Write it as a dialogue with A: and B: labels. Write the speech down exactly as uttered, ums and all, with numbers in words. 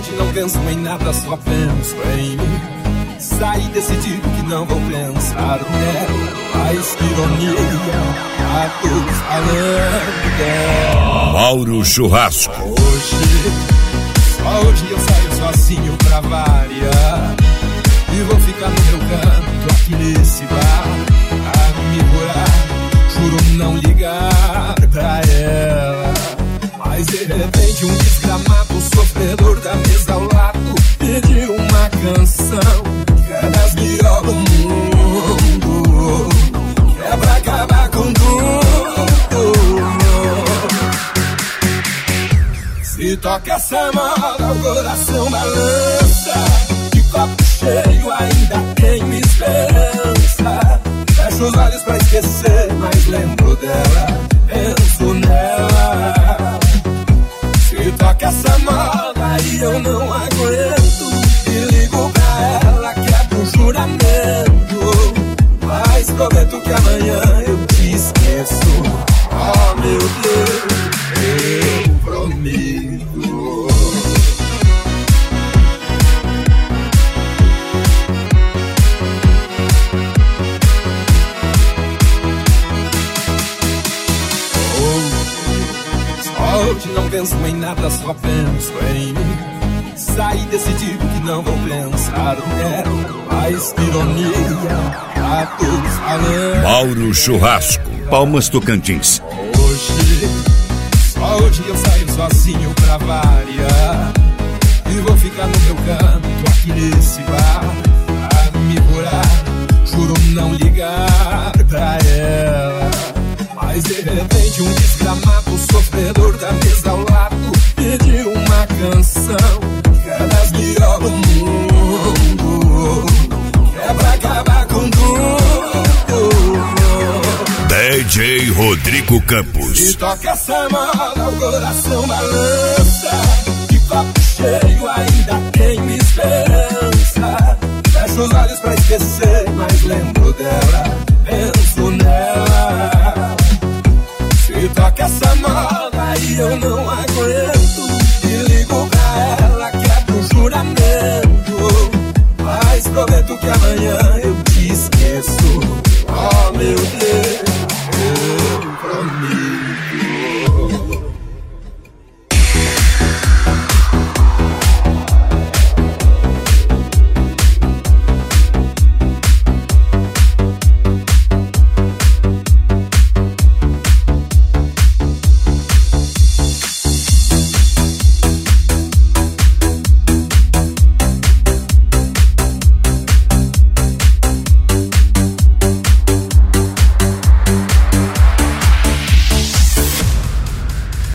A: hoje não penso em nada, só penso em mim. Saí decidido que não vou pensar nela. Mas que ironia, a todos falando dela.
B: Mauro Churrasco.
A: Hoje, só hoje eu saio sozinho pra variar. E vou ficar no meu canto aqui nesse bar, a me curar, juro não ligar pra ela. Mas de repente um desgramado sofredor da mesa ao lado pediu uma canção que é das melhores do mundo, que é pra acabar com tudo. Se toca essa moda, o coração balança. De copo cheio ainda tenho esperança. Fecho os olhos pra esquecer, mas lembro dela, penso nela. Se toca essa moda e eu não aguento, e ligo pra ela, quebro um juramento, mas prometo que amanhã eu te esqueço. Oh meu Deus, eu prometo. Hoje não penso em nada, só penso em mim. Saí decidido que não vou pensar nela. Mas que ironia, a todos falando.
B: Mauro Churrasco, Palmas Tocantins.
A: Hoje, só hoje eu saio sozinho pra variar. E vou ficar no meu canto aqui nesse bar, a me curar, juro não ligar pra ela. Mas de repente um desgramado sofredor da mesa ao lado pediu uma canção que é das melhores do mundo, que é pra acabar com tudo.
B: D J Rodrigo Campos.
A: Se toca essa moda, o coração balança. De copo cheio ainda tenho esperança. Fecho os olhos pra esquecer, mas lembro dela, penso nela. Se toca essa moda e eu não aguento,